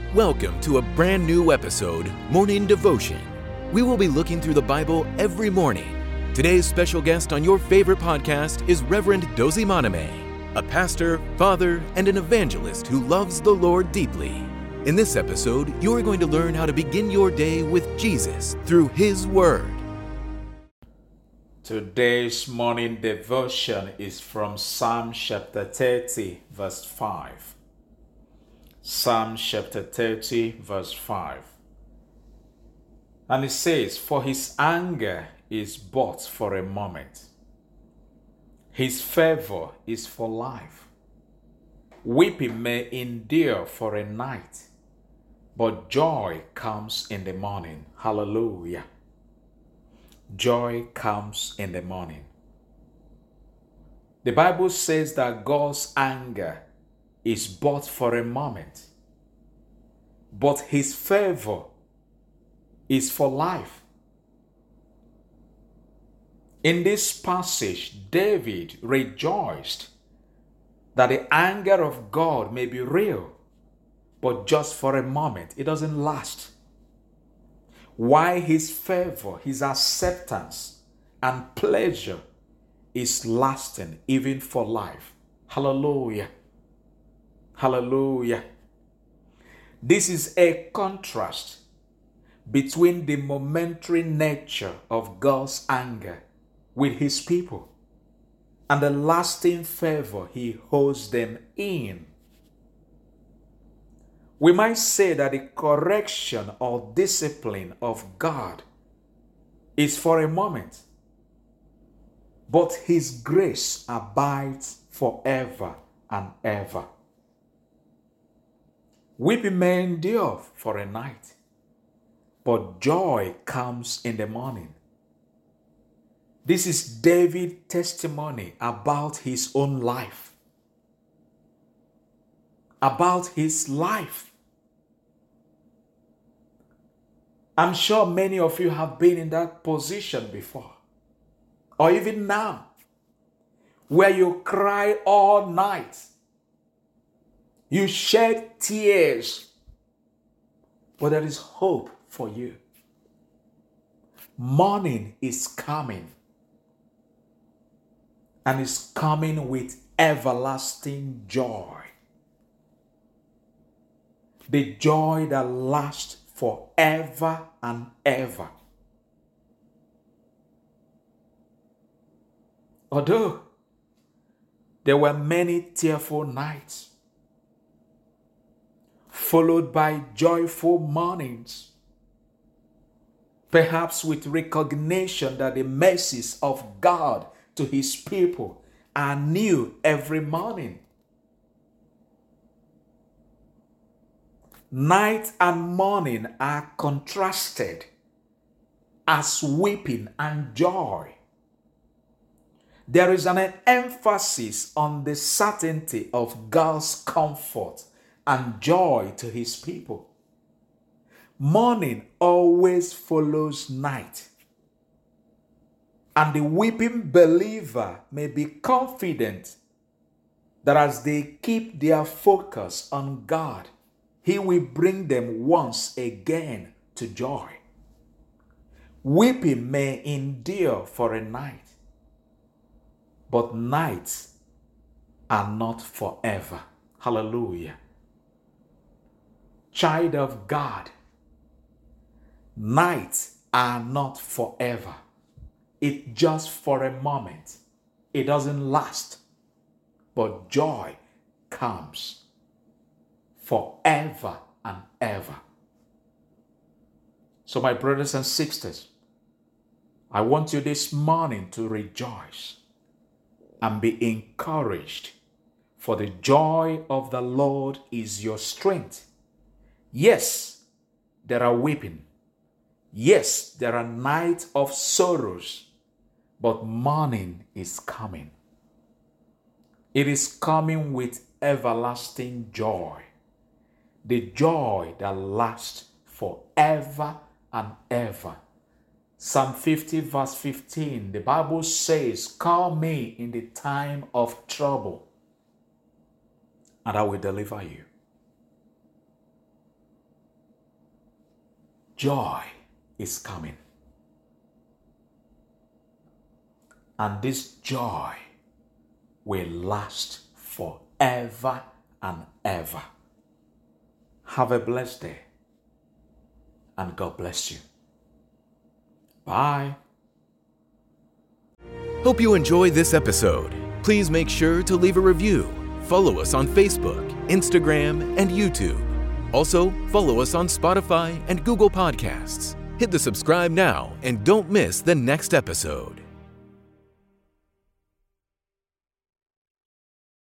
Welcome to a brand new episode, Morning Devotion. We will be looking through the Bible every morning. Today's special guest on your favorite podcast is Reverend Dozie Monime, a pastor, father, and an evangelist who loves the Lord deeply. In this episode, you are going to learn how to begin your day with Jesus through His Word. Today's morning devotion is from Psalm chapter 30, verse 5. Psalm chapter 30, verse 5. And it says, "For his anger is but for a moment. His favor is for life. Weeping may endure for a night, but joy comes in the morning." Hallelujah. Joy comes in the morning. The Bible says that God's anger is but for a moment, but his favor is for life. In this passage, David rejoiced that the anger of God may be real, but just for a moment. It doesn't last. Why his favor, his acceptance, and pleasure is lasting even for life. Hallelujah. Hallelujah. This is a contrast between the momentary nature of God's anger with his people and the lasting favor he holds them in. We might say that the correction or discipline of God is for a moment, but his grace abides forever and ever. Weeping may endure for a night, but joy comes in the morning. This is David's testimony about his own life, about his life. I'm sure many of you have been in that position before, or even now, where you cry all night. You shed tears, but there is hope for you. Morning is coming, and it's coming with everlasting joy. The joy that lasts forever and ever. Although there were many tearful nights, followed by joyful mornings, perhaps with recognition that the mercies of God to his people are new every morning. Night and morning are contrasted as weeping and joy. There is an emphasis on the certainty of God's comfort and joy to his people. Morning always follows night, and the weeping believer may be confident that as they keep their focus on God, he will bring them once again to joy. Weeping may endure for a night, but nights are not forever. Hallelujah. Child of God, nights are not forever. It's just for a moment. It doesn't last, but joy comes forever and ever. So my brothers and sisters, I want you this morning to rejoice and be encouraged, for the joy of the Lord is your strength. Yes, there are weeping. Yes, there are nights of sorrows, but morning is coming. It is coming with everlasting joy. The joy that lasts forever and ever. Psalm 50 verse 15, the Bible says, "Call me in the time of trouble, and I will deliver you." joy is coming. And this joy will last forever and ever. Have a blessed day, and God bless you. Bye. Hope you enjoyed this episode. Please make sure to leave a review. Follow us on Facebook, Instagram, and YouTube. Also, follow us on Spotify and Google Podcasts. Hit the subscribe now and don't miss the next episode.